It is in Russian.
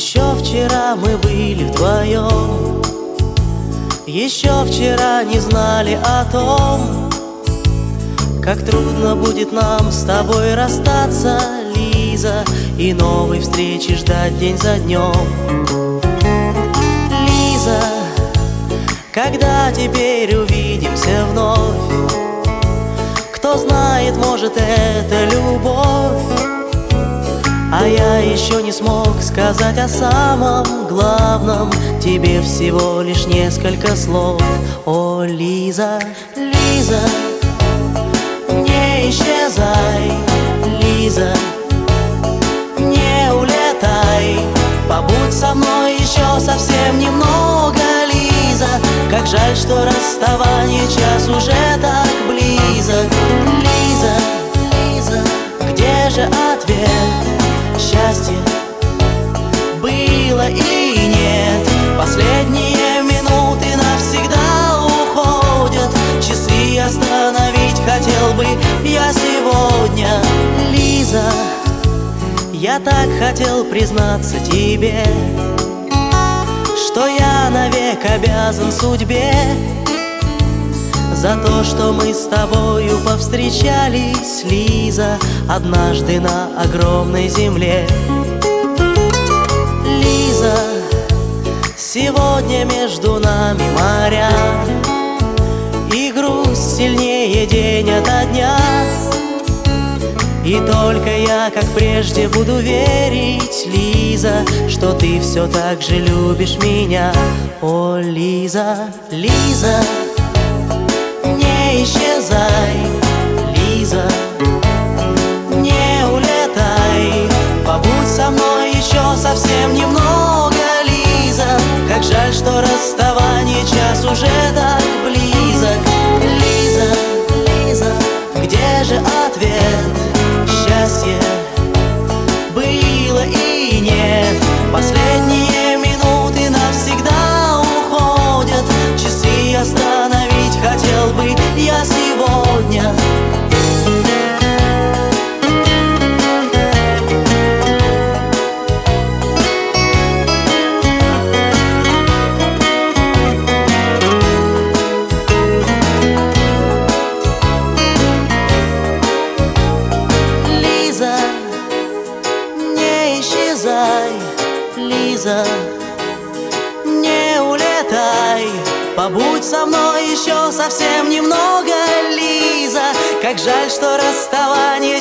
Еще вчера мы были вдвоем, еще вчера не знали о том, как трудно будет нам с тобой расстаться, Лиза, и новой встречи ждать день за днем. Лиза, когда теперь увидимся вновь? Кто знает, может, это любовь. А я еще не смог сказать о самом главном, тебе всего лишь несколько слов. О, Лиза, Лиза, не исчезай, Лиза, не улетай, побудь со мной еще совсем немного, Лиза. Как жаль, что расставание час уже так близок. Лиза, Лиза, где же ответ? Счастье было и нет. Последние минуты навсегда уходят. Часы остановить хотел бы я сегодня. Лиза, я так хотел признаться тебе, что я навек обязан судьбе за то, что мы с тобою повстречались, Лиза, однажды на огромной земле. Лиза, сегодня между нами моря, и грусть сильнее день ото дня. И только я, как прежде, буду верить, Лиза, что ты все так же любишь меня. О, Лиза, Лиза, не исчезай, Лиза, не улетай, побудь со мной еще совсем немного, Лиза. Как жаль, что расставание час уже так близок. Лиза, Лиза, где же ответ? Счастье было и нет. Последние минуты навсегда уходят. Часы остановить хотел бы я сегодня. Лиза, не исчезай, Лиза, не улетай, побудь со мной еще совсем немного, Лиза. Как жаль, что расставание